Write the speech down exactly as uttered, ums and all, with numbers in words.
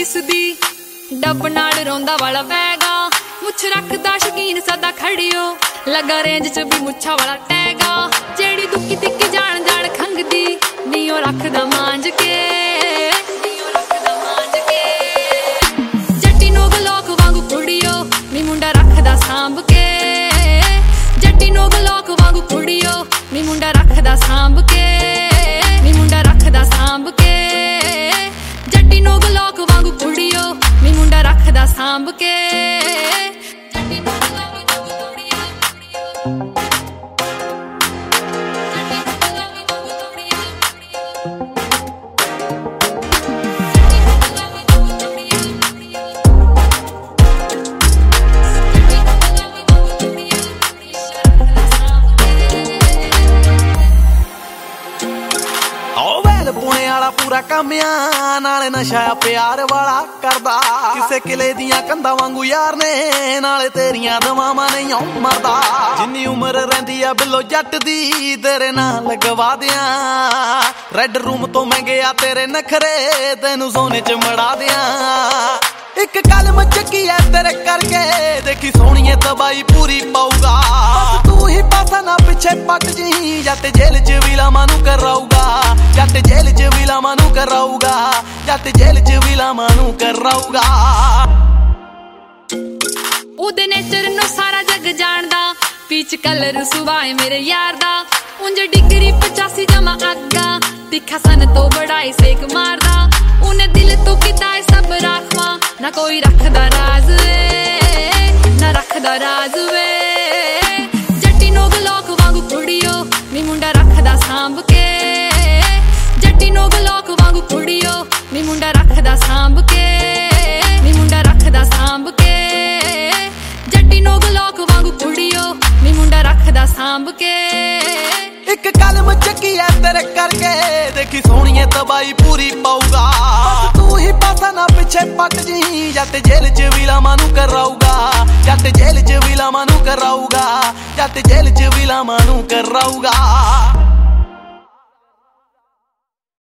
चूसदी dub नाल रोंदा वाला बैगा मुछ रखदा शकीन सदा खड़ियो लगा रेंज च भी मुछा वाला टैगा जेड़ी दुखी तिक्की जान जान खंगदी नीओ रखदा मांज के नीओ रखदा मांज के जट्टी नो गलोक वांगू कुड़ियो नी मुंडा रखदा सांभ के जट्टी नो गलोक वांगू कुड़ियो नी मुंडा रखदा सांभ के नी मुंडा रखदा सांभ के जट्टी नो गलोक वांगू कुड़ियो नी मुंडा रखदा सांभ के जट्टी नो गलोक वांगू कुड़ियो पुणे वाला पूरा कामिया नाले नशा प्यार वाला करदा किसे किले दियां कंधा वांगू यार ने नाले तेरियां दवावां नहीं आऊं मरदा जिन्नी उम्र रहिंदी आ बिलो जट दी तेरे नाल लगवा दियां रेड रूम तो महंगे आ तेरे नखरे तेनू सोने च मड़ा दियां एक कलम चकी है तेरे करके देखी सोहणीए तबाही पूरी पाऊगा तू ही पासा ना पिछे पट जी जट जेल च भी लामा नू कराऊगा जट जेल च भी लामा नू कराऊगा जट जेल च भी लामा नू कराऊगा ओदे नेचर नु सारा जग जानदा पीच कलर सुवाए मेरे यार दा उंज डिग्री पचासी जमा अग्गा दिखा सन तो बड़ाई सेक मारदा उने दिल तो किता सब राखवा ना कोई रखदा राज वे ना रखदा राज वे जट्टी नो गलोक वांगू कुड़ियो नी मुंडा रखदा सांभ के जट्टी नो गलोक वांगू कुड़ियो नी मुंडा रखदा सांभ के नी मुंडा रखदा सांभ के जट्टी नो गलोक वांगू कुड़ियो नी मुंडा रखदा सांभ के एक कलम चकी है तेरे करके देखी सोहणीए तबाही पूरी पाऊगा तू ही पासा ना पिछे पट जी जट जेल च भी लामा नू कराऊगा जट जेल च भी लामा नू कराऊगा जट जेल च भी लामा नू कराऊगा।